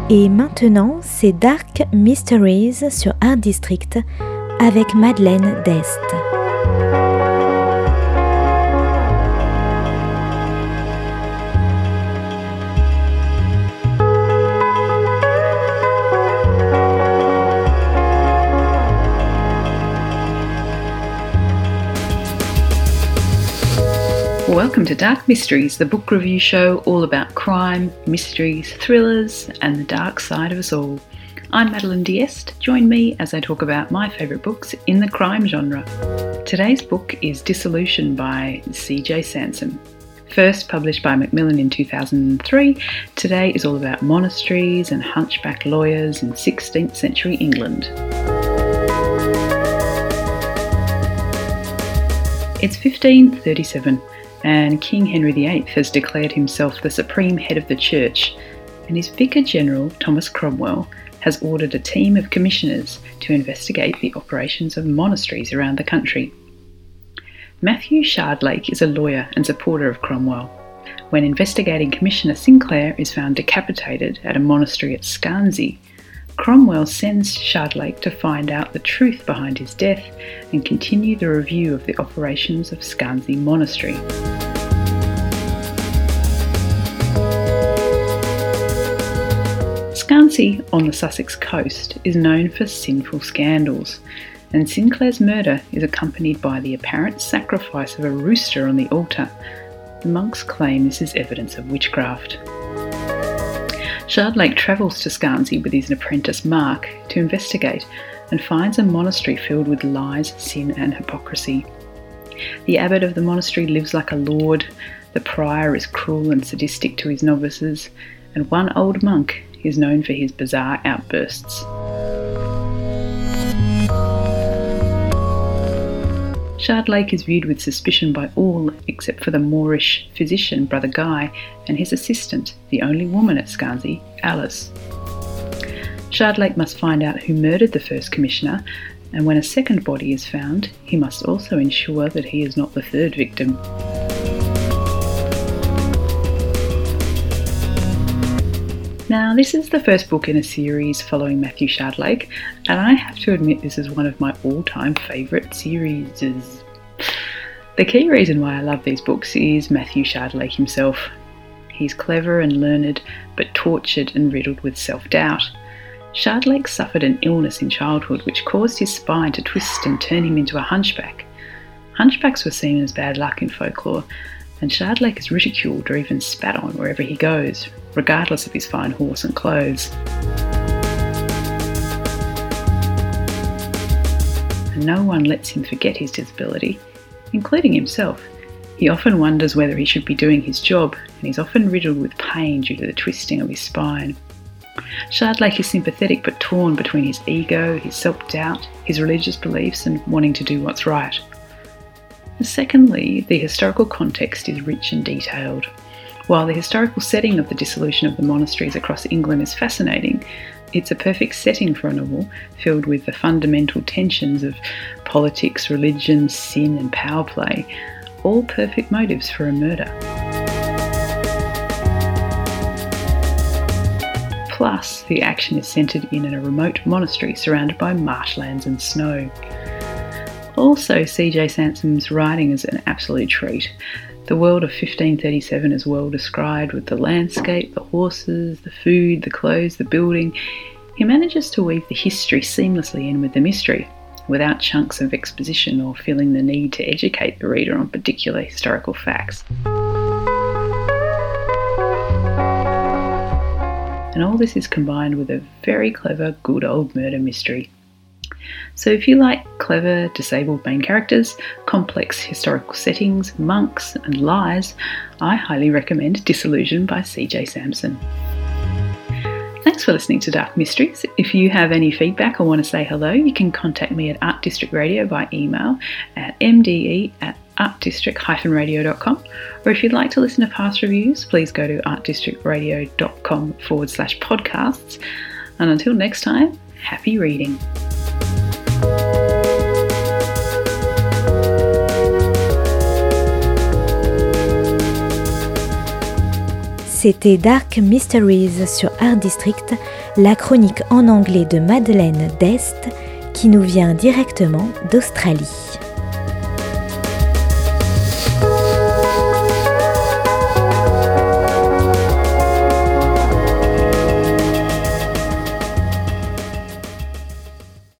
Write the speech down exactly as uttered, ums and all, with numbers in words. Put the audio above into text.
Et maintenant, c'est Dark Mysteries sur Art District avec Madeleine Dest. Welcome to Dark Mysteries, the book review show all about crime, mysteries, thrillers, and the dark side of us all. I'm Madeleine D'Este. Join me as I talk about my favourite books in the crime genre. Today's book is Dissolution by C J Sansom. First published by Macmillan in two thousand three, today is all about monasteries and hunchback lawyers in sixteenth century England. It's fifteen thirty-seven. And King Henry the Eighth has declared himself the supreme head of the church, and his Vicar General, Thomas Cromwell, has ordered a team of commissioners to investigate the operations of monasteries around the country. Matthew Shardlake is a lawyer and supporter of Cromwell. When investigating Commissioner Sinclair is found decapitated at a monastery at Scansey, Cromwell sends Shardlake to find out the truth behind his death and continue the review of the operations of Scansey Monastery. Scansey, on the Sussex coast, is known for sinful scandals, and Sinclair's murder is accompanied by the apparent sacrifice of a rooster on the altar. The monks claim this is evidence of witchcraft. Shardlake travels to Scansey with his apprentice Mark to investigate and finds a monastery filled with lies, sin and hypocrisy. The abbot of the monastery lives like a lord, the prior is cruel and sadistic to his novices, and one old monk is known for his bizarre outbursts. Shardlake is viewed with suspicion by all except for the Moorish physician Brother Guy and his assistant, the only woman at Scansey, Alice. Shardlake must find out who murdered the first commissioner, and when a second body is found, he must also ensure that he is not the third victim. Now, this is the first book in a series following Matthew Shardlake, and I have to admit this is one of my all-time favourite series. The key reason why I love these books is Matthew Shardlake himself. He's clever and learned, but tortured and riddled with self-doubt. Shardlake suffered an illness in childhood which caused his spine to twist and turn him into a hunchback. Hunchbacks were seen as bad luck in folklore, and Shardlake is ridiculed or even spat on wherever he goes, regardless of his fine horse and clothes. And no one lets him forget his disability, including himself. He often wonders whether he should be doing his job, and he's often riddled with pain due to the twisting of his spine. Shardlake is sympathetic but torn between his ego, his self-doubt, his religious beliefs, and wanting to do what's right. Secondly, the historical context is rich and detailed. While the historical setting of the dissolution of the monasteries across England is fascinating, it's a perfect setting for a novel filled with the fundamental tensions of politics, religion, sin and power play, all perfect motives for a murder. Plus, the action is centred in a remote monastery surrounded by marshlands and snow. Also, C J Sansom's writing is an absolute treat. The world of fifteen thirty-seven is well described with the landscape, the horses, the food, the clothes, the building. He manages to weave the history seamlessly in with the mystery, without chunks of exposition or feeling the need to educate the reader on particular historical facts. And all this is combined with a very clever, good old murder mystery. So if you like clever, disabled main characters, complex historical settings, monks and lies, I highly recommend Dissolution by C J Sansom. Thanks for listening to Dark Mysteries. If you have any feedback or want to say hello, you can contact me at Art District Radio by email at m d e at art district dash radio dot com, or if you'd like to listen to past reviews, please go to artdistrictradio.com forward slash podcasts. And until next time, happy reading. C'était Dark Mysteries sur Art District la chronique en anglais de Madeleine Dest qui nous vient directement d'Australie.